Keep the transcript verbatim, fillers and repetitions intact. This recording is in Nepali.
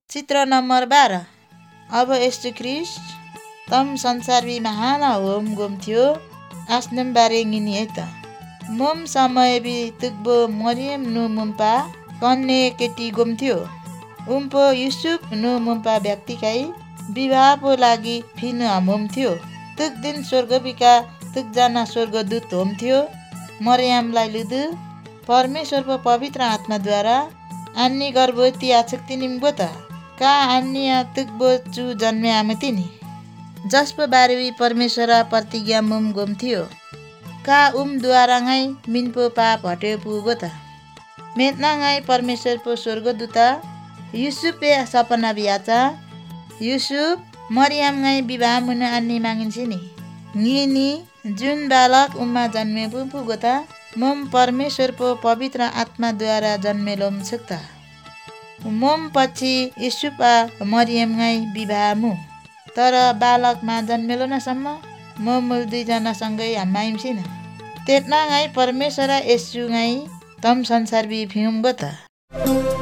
चित्र नम्बर बाह्र। अब यस्तु ख्रिस्ट तम संसारवी महान होम गोम थियो आस्नम बारे गिनी है त मोम समय बि तुग्बो मरियम नु मुम्पा कन्ने केटी गोम थियो उम्पो युसुफ नु मुम्पा व्यक्तिकाई विवाह पो लागि फिन हमोम थियो तुक दिन स्वर्गविका तुकजना स्वर्गदूत होम थियो मरियमलाई लुदु परमेश्वर पो पवित्र आत्माद्वारा अन्नी गर्भवती आछक्ति निम्बो त का अन्य तुक्बो चु जन्मे आमतिनी जसपो बारेवी परमेश्वर प्रतिज्ञा मुम गोम थियो का उम द्वारा गाई मिनपो पाप हटे पुगो त मेतना गाई परमेश्वर पो स्वर्गदूता युसुफे सपना बियाचा युसुफ मरियम गाई विवाह मुन अन्नी मागिन्छ नि गिनी जुन बालक उम्मा जन्मे पुगो त मोम परमेश्वर पो पवित्र आत्माद्वारा जन्मेलोम छुक्ता मोम पछि युसुफा मरियम गाई विवाह मु तर बालकमा जन्मेलो नसम्म म मुल दुईजनासँगै हम्माइम्सिन तेतना गाई परमेश्वर यसु गाई तम संसार बि फिउम्बो त